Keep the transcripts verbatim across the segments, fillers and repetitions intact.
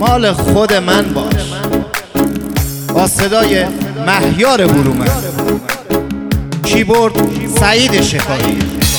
مال خود من باش. با صدای مهیار برومند، کیبورد سعید شکاری.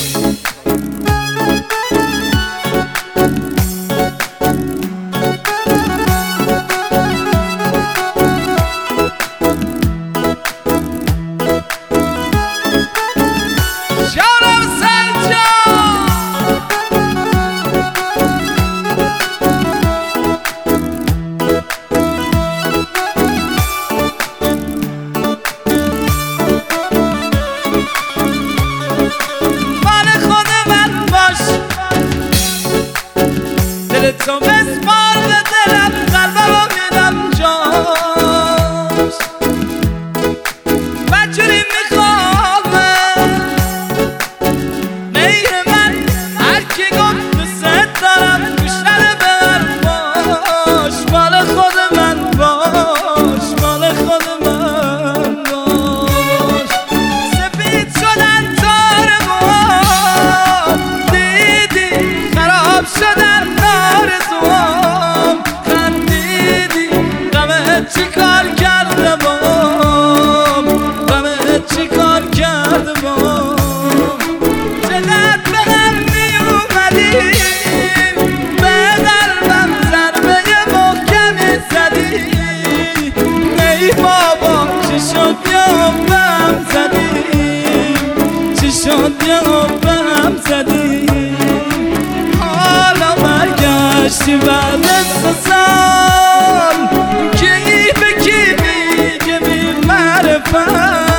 تو بسپار به دلم، قلبم میدم جاش. بچوری میخوامه میر من، هرکی گفت دوست دارم گوشتر بر باش. مال خود من باش، مال خود من باش. سفید شدن تار موام، دیدی خراب شدن چی کار کرده بام، غمت چی کار کرده بام. چقدر به هم می اومدی، به قلبم ضربه محکمی زدی. ای بابا چی شد یا به هم زدی، چی شد یا به هم زدی. حالا برگشتی بعد از سال، کی به کی میگه بی معرفت.